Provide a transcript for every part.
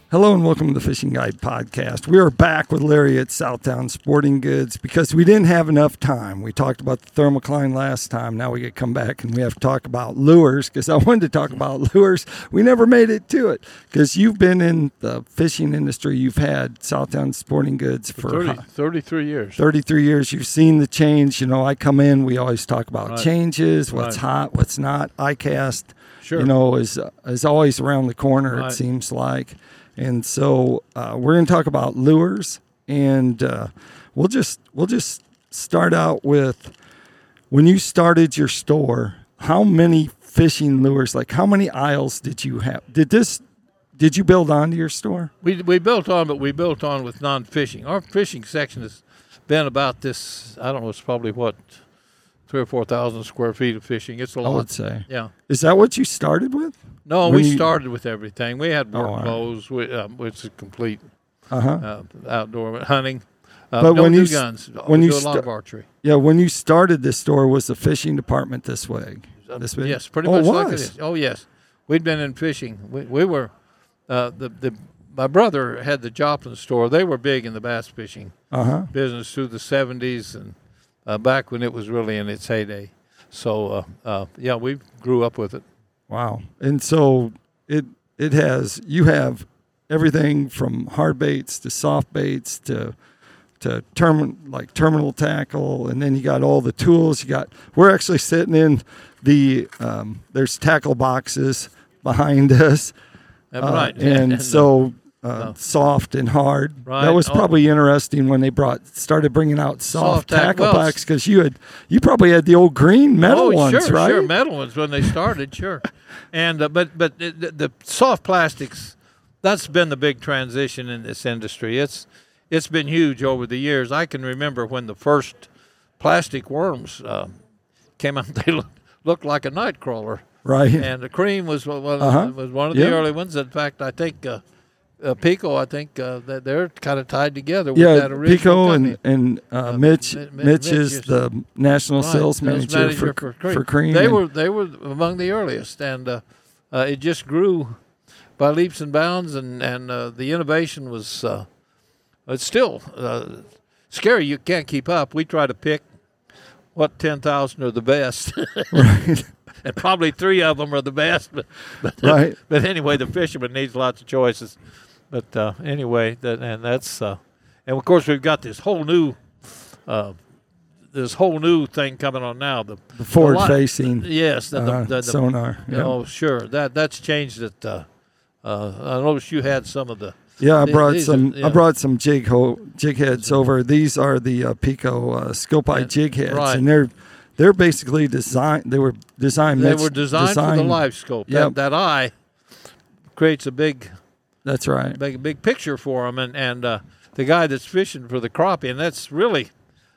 Hello and welcome to the Fishing Guide Podcast. We are back with Larry at Southtown Sporting Goods because we didn't have enough time. We talked about the thermocline last time. Now we get to come back and we have to talk about lures because I wanted to talk about lures. We never made it to it because you've been in the fishing industry. You've had Southtown Sporting Goods for 33 years. 33 years. You've seen the change. You know, I come in, we always talk about Right. changes, what's Right. hot, what's not. ICAST, Sure. you know, is always around the corner, Right. it seems like. And so we're going to talk about lures, and we'll just start out with when you started your store. How many fishing lures? Like how many aisles did you have? Did you build onto your store? We built on, but we built on with non-fishing. Our fishing section has been about this. I don't know. It's probably 3,000 or 4,000 square feet of fishing. It's a lot. I would say. Yeah. Is that what you started with? No, When we you- started with everything. We had work all right. clothes, which is complete Uh-huh. outdoor hunting. But Don't when do you s- guns. when we you do a lot sta- of archery. Yeah, when you started this store, was the fishing department this big? This big? Yes, pretty Oh, much it like it was? is. Oh, yes. We'd been in fishing. We were, my brother had the Joplin store. They were big in the bass fishing Uh-huh. business through the 70s and back when it was really in its heyday. So, yeah, we grew up with it. Wow. And so you have everything from hard baits to soft baits to terminal tackle, and then you got all the tools. We're actually sitting in there's tackle boxes behind us. Right. And so soft and hard. Right. That was Oh. probably interesting when they started bringing out soft tackle well, boxes because you probably had the old green metal ones, sure, right? Sure, metal ones when they started, sure. And but the soft plastics, that's been the big transition in this industry. It's been huge over the years. I can remember when the first plastic worms came out. They looked like a night crawler. Right. And the cream was one Uh-huh. of the Yeah. early ones. In fact, I think Pico. I think that they're kind of tied together with Yeah, that original Pico company. and Mitch. Mitch is is- the national Right, sales manager manager for Cream. They and- were among the earliest, and it just grew by leaps and bounds. And the innovation was it's still scary. You can't keep up. We try to pick what 10,000 are the best. right. And probably 3 of them are the best, but Right. But anyway, the fisherman needs lots of choices. But anyway, and that's and of course we've got this whole new thing coming on now. The Forward li- facing Yes, the sonar. Yeah. Oh, sure. That's changed it. I noticed you had some of the. Yeah, I brought these some. are- yeah. I brought some jig heads over. These are the Pico Skill Eye Yeah, jig heads, right. and they're basically designed. They were designed. They were designed for the live scope. Yep. That eye creates a big That's right. big picture for them, and the guy that's fishing for the crappie, and that's really.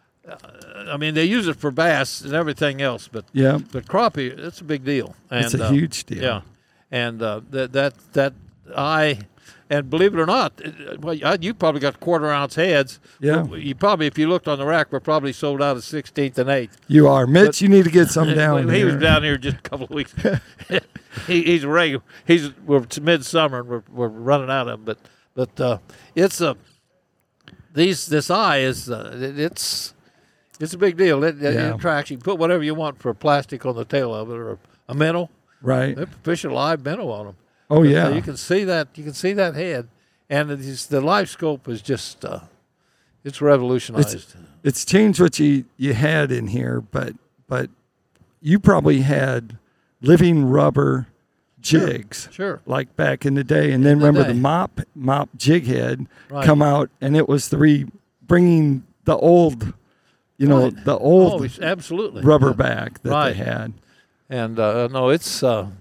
I mean, they use it for bass and everything else, but Yeah, crappie, it's a big deal. And, it's a huge deal. Yeah, and that eye, and believe it or not, you probably got 1/4 ounce heads. Yeah. You probably, if you looked on the rack, we're probably sold out of 16th and 8th. You are, Mitch. You need to get some down He here. was down here just a couple of weeks. He's regular. We're midsummer and we're running out of them, but it's a this eye is it's a big deal. It attracts. You can put whatever you want for plastic on the tail of it or a minnow. Right. They fish a live minnow on them. Oh yeah. You can see that. You can see that head, and the live scope is just it's revolutionized. It's changed what you had in here, but you probably had living rubber jigs, Sure. like back in the day. And then the remember day. the mop jig head Right. come out, and it was bringing the old, Right. the old Oh, absolutely rubber Yeah. back that Right. they had. And no, it's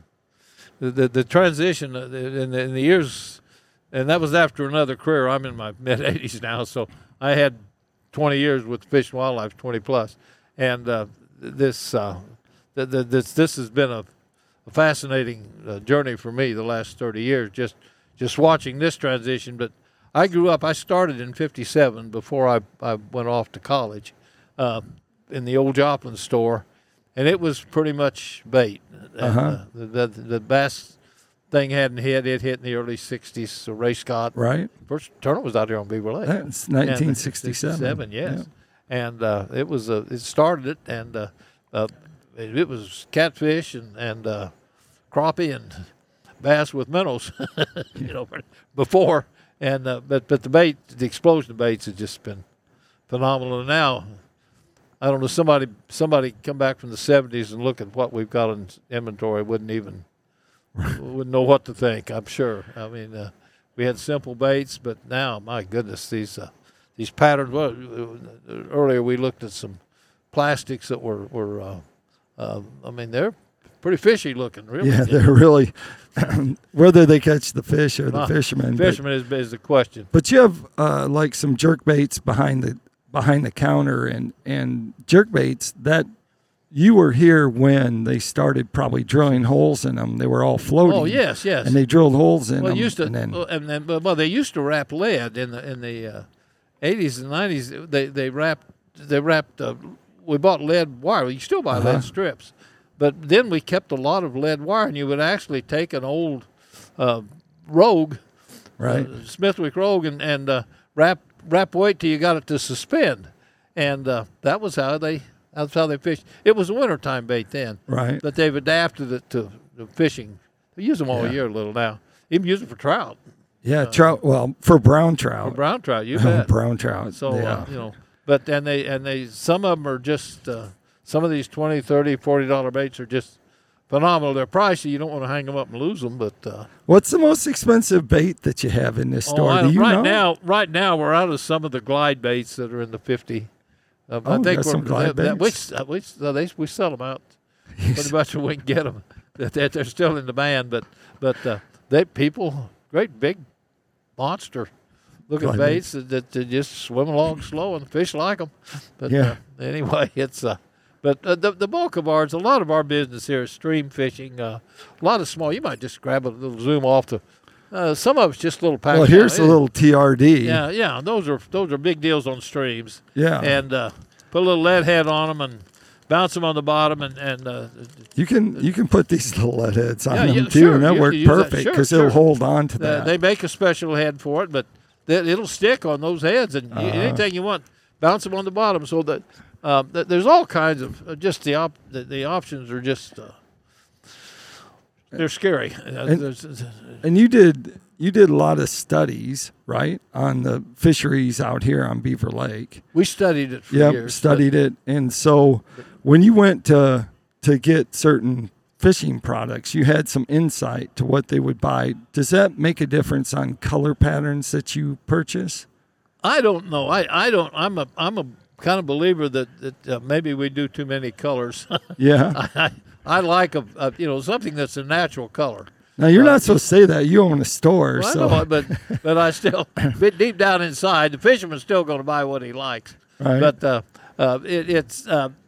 the transition in the years, and that was after another career. I'm in my mid 80s now, so I had 20 years with Fish and Wildlife, 20 plus, and this has been a fascinating journey for me the last 30 years, just watching this transition. But I grew up. I started in '57 before I went off to college in the old Joplin store. And it was pretty much bait. And, the bass thing hadn't hit. It hit in the early 60s. So Ray Scott. Right. First tournament was out there on Beaver Lake. That's 1967. Yes. Yeah. And it was it started it, and it was catfish and crappie and bass with minnows, before. And but the explosion of baits has just been phenomenal. And now, I don't know, somebody come back from the 70s and look at what we've got in inventory wouldn't know what to think, I'm sure. I mean, we had simple baits, but now, my goodness, these patterns. Well, earlier we looked at some plastics that were they're pretty fishy looking, really. Yeah, they're really, whether they catch the fish or the fishermen. Fishermen is the question. But you have like some jerk baits behind the counter and jerk baits that you were here when they started probably drilling holes in them. They were all floating. Oh yes. And they drilled holes in them. They used to wrap lead in the 80s and 90s. They wrapped. We bought lead wire. You still buy lead strips, but then we kept a lot of lead wire, and you would actually take an old Rogue, right, Smithwick Rogue, and wrap weight till you got it to suspend, and that was how they fished. It was a wintertime bait then, right? But they've adapted it to fishing. They use them all year a little now. Even use them for trout. Yeah, trout. Well, for brown trout. For brown trout, you bet. Brown trout. So but they some of them are just some of these $20, $30, $40 baits are just phenomenal. They're pricey. You don't want to hang them up and lose them. But what's the most expensive bait that you have in this store? Do you know? Right now, we're out of some of the glide baits that are in the 50. I think some glide baits. We sell them out pretty much when we can get them. They're still in demand, but great big monster looking baits that just swim along slow, and the fish like them. But anyway, it's but the bulk of a lot of our business here is stream fishing. A lot of small. You might just grab a little zoom off to. Some of it's just little packs. Well, here's a little TRD. Yeah. Those are big deals on streams. Yeah. And put a little lead head on them and bounce them on the bottom, and you can put these little lead heads on them too, sure. and that worked perfect because it'll hold on to that. They make a special head for it, but it'll stick on those heads, and anything you want, bounce them on the bottom. So that there's all kinds of just the options are just they're scary. And you did a lot of studies, right, on the fisheries out here on Beaver Lake. We studied it for years. Studied it, and so when you went to get certain fishing products, you had some insight to what they would buy. Does that make a difference on color patterns that you purchase? I don't know. I don't. I'm a kind of believer that maybe we do too many colors. Yeah. I like something that's a natural color. Now you're not supposed to say that. You own a store, well, so. I know, but I still, deep down inside, the fisherman's still going to buy what he likes. Right. But it's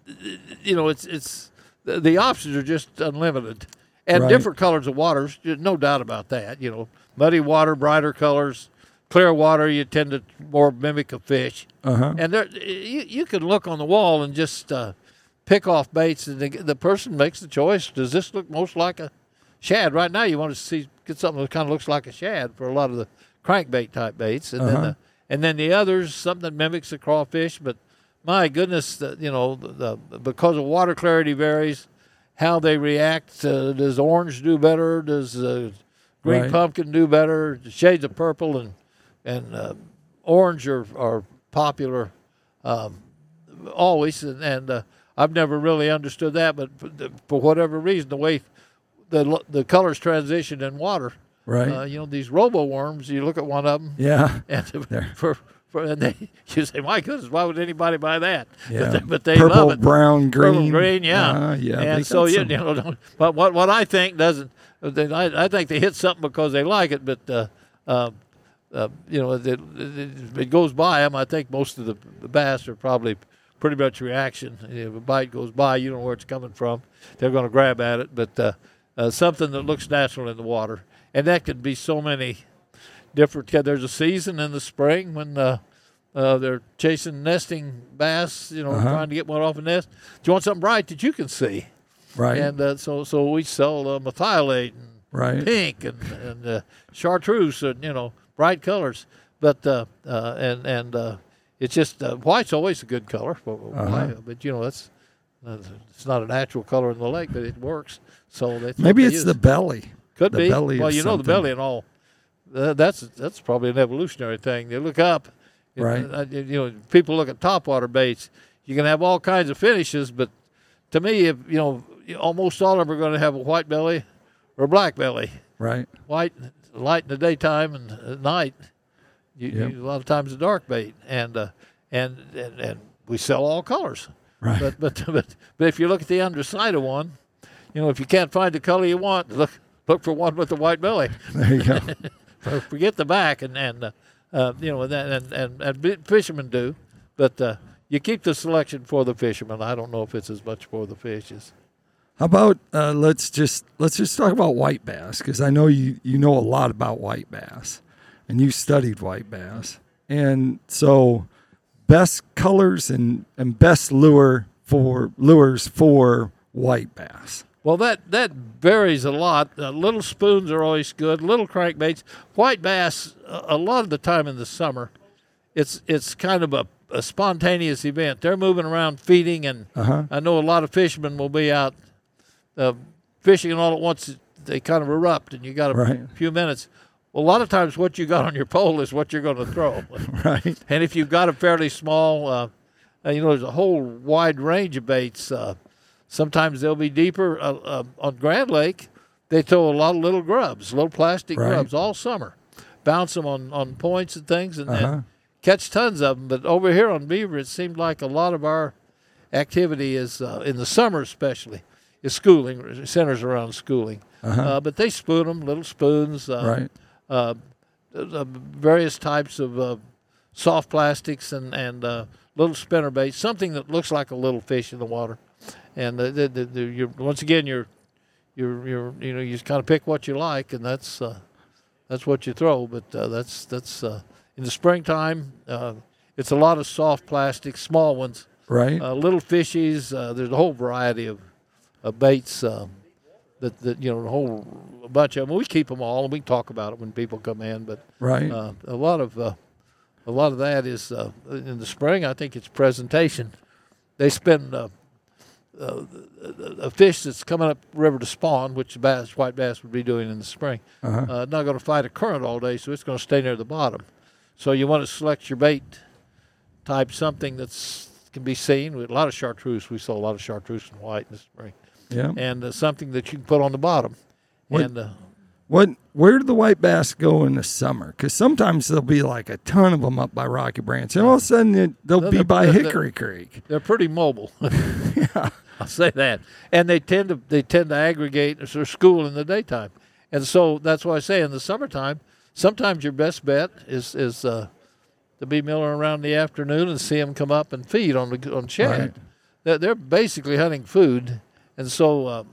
the options are just unlimited, and different colors of waters, no doubt about that. Muddy water, brighter colors, clear water, you tend to more mimic a fish. And there, you can look on the wall and just pick off baits, and the person makes the choice. Does this look most like a shad? Right now, you want to get something that kind of looks like a shad for a lot of the crankbait type baits, and then the others, something that mimics a crawfish. But my goodness, because of water clarity varies, how they react. Does orange do better? Does green pumpkin do better? Shades of purple and orange are popular always, and I've never really understood that. But for whatever reason, the way the colors transition in water. Right. These robo worms, you look at one of them. Yeah. And you say, my goodness, why would anybody buy that? Yeah. But they Purple, love it. brown, green. Purple, green, yeah. Yeah. And so, but what I think doesn't, I think they hit something because they like it, but, it goes by them. I think most of the bass are probably pretty much reaction. If a bite goes by, you don't know where it's coming from. They're going to grab at it, but something that looks natural in the water. And that could be so many different. There's a season in the spring when they're chasing nesting bass, trying to get one off a nest. Do you want something bright that you can see? Right. And so we sell methylate and Right. pink and chartreuse, and bright colors. But it's just white's always a good color. But that's it's not a natural color in the lake, but it works. So maybe it's the belly. Could the be. Belly Well, of the belly and all. That's probably an evolutionary thing. They look up. Right. People look at topwater baits. You can have all kinds of finishes, but to me, almost all of them are going to have a white belly or a black belly. Right. White, light in the daytime, and at night, a lot of times a dark bait, and we sell all colors. Right. But if you look at the underside of one, if you can't find the color you want, look for one with a white belly. There you go. Forget the back, and fishermen do, but you keep the selection for the fishermen. I don't know if it's as much for the fishes. How about let's just talk about white bass, because I know you know a lot about white bass, and you studied white bass, and so best colors and best lures for white bass. Well, that varies a lot. Little spoons are always good. Little crankbaits, white bass. A lot of the time in the summer, it's kind of a spontaneous event. They're moving around feeding, and I know a lot of fishermen will be out fishing, and all at once they kind of erupt, and you got a few minutes. Well, a lot of times what you got on your pole is what you're going to throw. Right. And if you've got a fairly small, there's a whole wide range of baits. Sometimes they'll be deeper. On Grand Lake, they throw a lot of little grubs, little plastic grubs all summer. Bounce them on points and things, and catch tons of them. But over here on Beaver, it seemed like a lot of our activity is, in the summer especially, is schooling, centers around schooling. But they spoon them, little spoons, various types of soft plastics and little spinner baits, something that looks like a little fish in the water. And once again, you just kind of pick what you like, and that's what you throw. But that's in the springtime. It's a lot of soft plastics, small ones, little fishies. There's a whole variety of baits that a whole bunch of them. We keep them all, and we talk about it when people come in. But a lot of that is in the spring. I think it's presentation. They spend. A fish that's coming up river to spawn, which white bass would be doing in the spring, not going to fight a current all day, so it's going to stay near the bottom. So you want to select your bait type, something that's can be seen with a lot of chartreuse. We saw a lot of chartreuse and white in the spring, and something that you can put on the bottom. Where do the white bass go in the summer? Because sometimes there'll be like a ton of them up by Rocky Branch, and all of a sudden they'll be by Hickory Creek. They're pretty mobile. I'll say that, and they tend to aggregate or school in the daytime, and so that's why I say in the summertime, sometimes your best bet is to be milling around in the afternoon and see them come up and feed on shad. They're basically hunting food, and so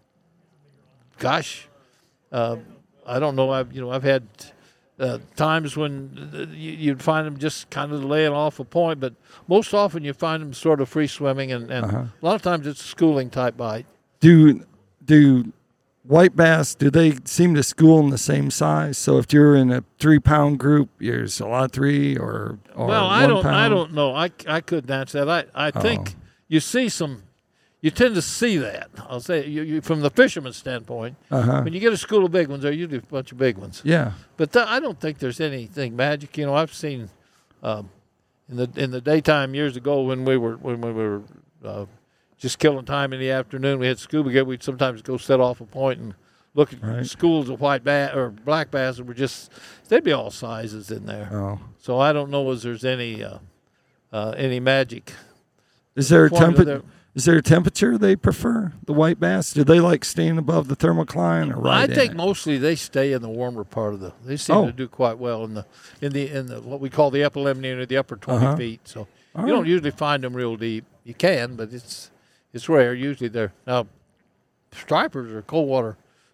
I don't know. I've had times when you'd find them just kind of laying off a point, but most often you find them sort of free swimming, and a lot of times it's a schooling type bite. Do white bass, do they seem to school in the same size? So if you're in a 3-pound group, there's a lot of 3 or well, 1 pound? I don't know. I couldn't answer that. I think you see some. You tend to see that. I'll say you from the fisherman's standpoint. When you get a school of big ones, they're usually a bunch of big ones. Yeah. But I don't think there's anything magic. I've seen in the daytime years ago when we were just killing time in the afternoon. We had scuba gear. We'd sometimes go set off a point and look at schools of white bass or black bass that were they'd be all sizes in there. So I don't know if there's any magic. Is there a temperature they prefer, the white bass? Do they like staying above the thermocline or I think mostly they stay in the warmer part of they seem to do quite well in the what we call the epilemnian or the upper 20 feet. So you don't usually find them real deep. You can, but it's rare. Usually they're now stripers or cold water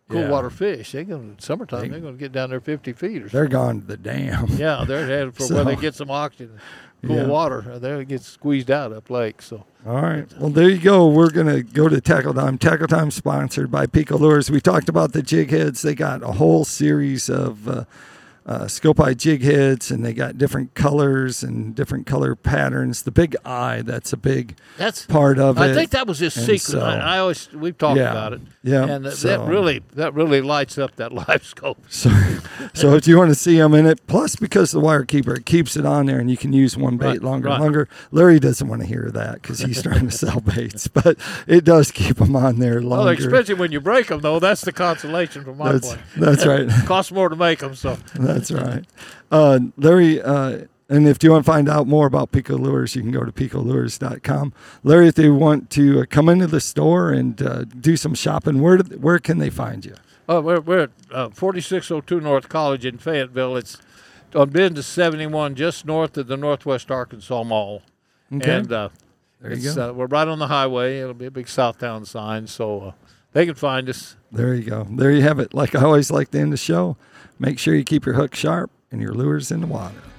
cool Yeah. water fish. Summertime, they're going to get down there 50 feet or They're something. gone to the dam. Yeah, they're headed for So- where they get some oxygen, cool Yeah. water. They get squeezed out up lake. So All right. Well, there you go. We're going to go to Tackle Time. Tackle Time sponsored by Pico Lures. We talked about the jig heads. They got a whole series of scope eye jig heads, and they got different colors and different color patterns. The big eye, that's a big that's part of it. I think that was his And secret. so- We've talked Yeah. about it. Yeah, and so- that really lights up that live scope. So if you want to see them in it, plus because the wire keeper, it keeps it on there and you can use one bait Right, longer right. and longer. Larry doesn't want to hear that because he's trying to sell baits, but it does keep them on there Well, longer. expensive when you break them, though. That's the consolation from my point. That's right. Costs more to make them, so. That's right. Larry, and if you want to find out more about Pico Lures, you can go to picolures.com. Larry, if they want to come into the store and do some shopping, where can they find you? We're at 4602 North College in Fayetteville. It's on Business 71, just north of the Northwest Arkansas Mall. Okay. And There you go. we're right on the highway. It'll be a big Southtown sign, so they can find us. There you go. There you have it. Like I always like to end the show, make sure you keep your hook sharp and your lures in the water.